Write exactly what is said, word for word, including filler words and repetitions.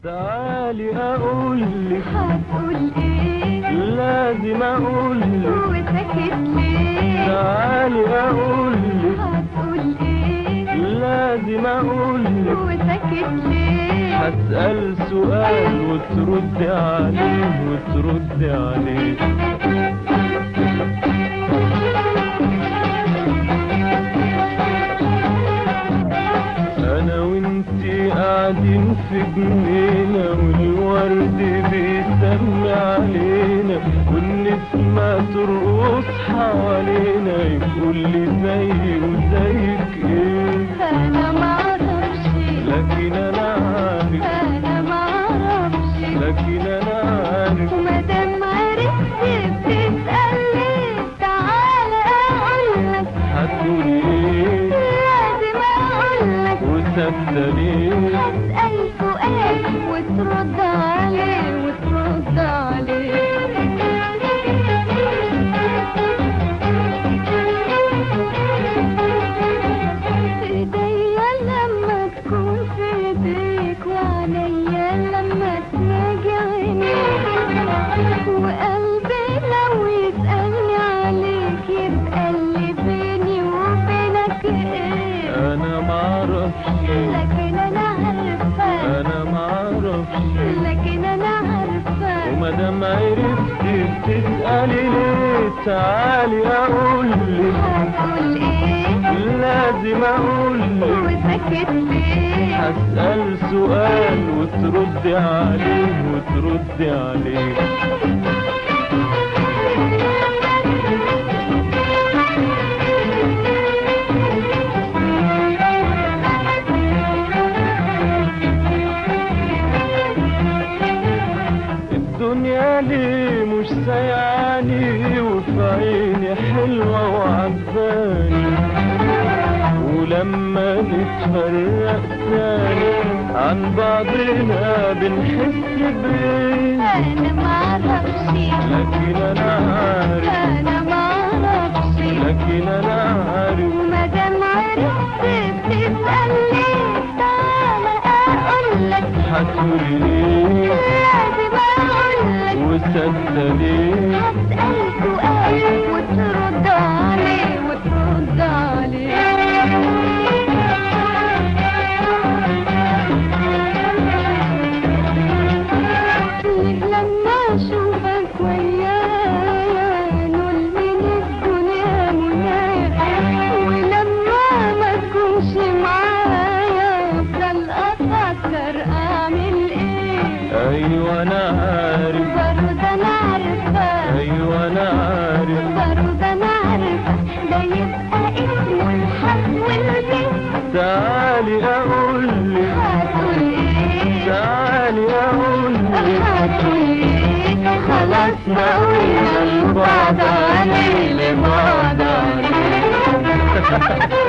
تعالي اقولك هتقول ايه؟ لازم اقولك وساكت ليه؟ تعالي اقولك هتقول ايه؟ لازم اقولك وساكت ليه؟ هسأل سؤال وترد عليه وترد عليه. انا وانتي قاعدين في جنينة والورد بيسمي علينا والنسمة ترقص حوالينا يقول لي زي وزيك ايه. انا معرفش لكن انا عارف انا معرفش لكن انا عارف ومادام عرفت بتسأل ليه؟ تعالى اقولك هتقولي ايه لازم اقولك وساكتة ليه. هسأل سؤال وترد عليه وترد عليه. ايديا لما تكون في ايديك وعينيا لما تناجي عينيك وقلبي لو يسألني عليك يبقى اللي بيني وبينك ايه؟ انا معرفش لكن انا عارفة انا معرفش لكن انا عارفة ومادام عرفتي بتسألي ليه. تعالي اقولك هتقول ايه؟ لازم اقولك وساكت ليه؟ هسأل سؤال وترد عليه وترد عليه. الدنيا ليه مش سايعاني وفي عيني حلوة وعجباني ولما نتفرق تاني عن بعضنا بنحس بايه. انا معرفش لكن انا عارف انا معرفش لكن انا عارف ومادام عرفت بتسأل ليه؟ تعالى اقولك هتقولي ايه لازم اقولك وساكتة ليه. هسأل سؤال وترد عليه وترد عليه. لما اشوفك ويايا نقول من الدنيا منايا ولما ما تكونش معايا افضل افكر اعمل ايه. ايوه انا عارف برضه انا عارفة ايوه انا عارف برضه انا عارفة ده يبقى اسمه الحب والبيت. تعالي اقولك هتقول ايه؟ تعالي اقولك هتقول ايه؟ خلاص ما قلنا لبعض عليه لبعض عليه.